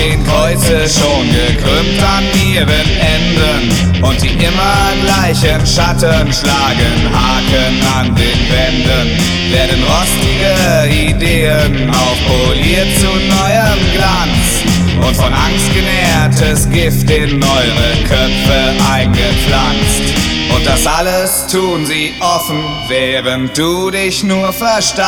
stehen Kreuze schon gekrümmt an ihren Enden und die immer gleichen Schatten schlagen Haken an den Wänden, werden rostige Ideen aufpoliert zu neuem Glanz und von Angst genährtes Gift in eure Köpfe eingepflanzt. Und das alles tun sie offen, während du dich nur verstehst.